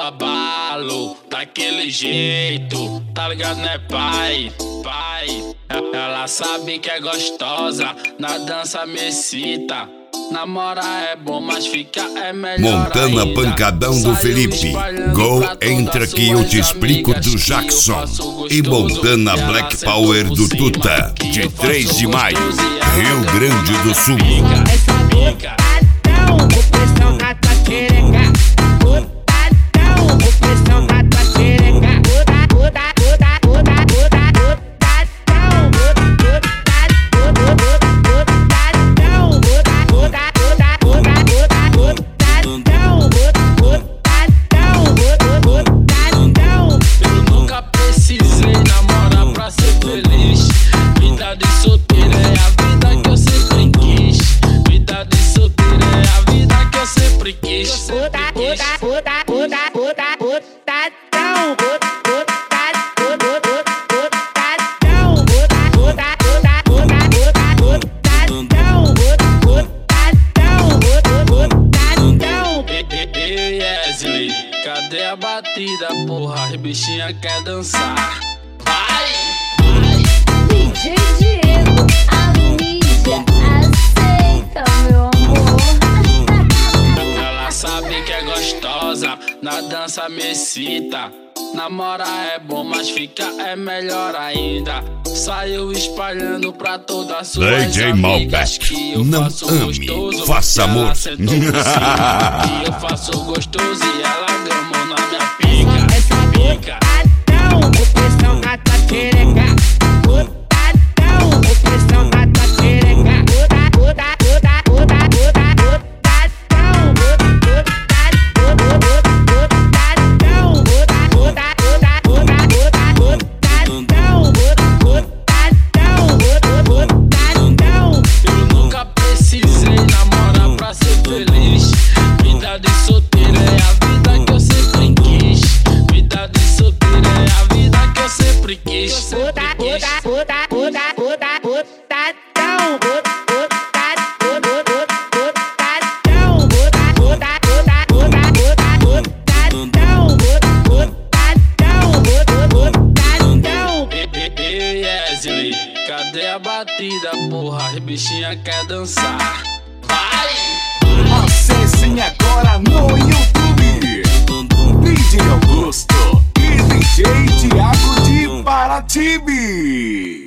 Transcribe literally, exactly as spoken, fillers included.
abalo, daquele jeito, tá ligado, né, pai? Pai, ela sabe que é gostosa, na dança me excita. Namorar é bom, mas ficar é melhor. Montana ainda. Pancadão do Felipe. Gol, entra que eu te explico do Jackson. E Montana Black Power do Tuta. De três de maio, Rio Grande do Sul. Essa botadão, o pressão na tua xereca. Botadão, o pressão na tua xereca. Bota, bota, bota, bota, bota, botadão, botadão, botadão, botadão, botadão. Eu nunca precisei namorar pra ser feliz. Vida de solteiro é a vida que eu sempre quis. Vida de solteiro é a vida que eu sempre quis. Bota, bota, bota, bota, bota, botadão, botadão, botadão, bota, bota, bota, bota, botadão, botadão. Ei, Wesley, cadê a batida, porra? As bichinha quer dançar. Vai, vai. D J Diego, a mídia aceita, meu amor. Ela sabe que é gostosa, na dança me excita. Namorar é bom, mas ficar é melhor ainda. Saiu espalhando pra todas as suas D J amigas que eu não faço ame, gostoso, faça ela amor. sentou por cima, que eu faço gostoso e ela gamou na minha pica. Essa pica. botadão, o pressão na tua xereca. Botadão, o pressão na tua xereca. Bota, bota, bota, bota, bota, botadão, botadão, botadão, bota, bota, bota, bota, botadão, botadão. Eu nunca precisei namorar pra ser feliz. Vida de solteiro é a vida que eu sempre quis. Vida de solteiro é a vida que eu sempre quis. Sempre Bota, quis. bota, bota, bota, bota, botadão, botadão, botadão, bota, bota, bota, bota, botadão, botadão, botadão. Ei, Wesley, cadê a batida, porra? As bichinha quer dançar. Vai! Acessem agora no YouTube D J Augusto e D J Thiago de Paratibe.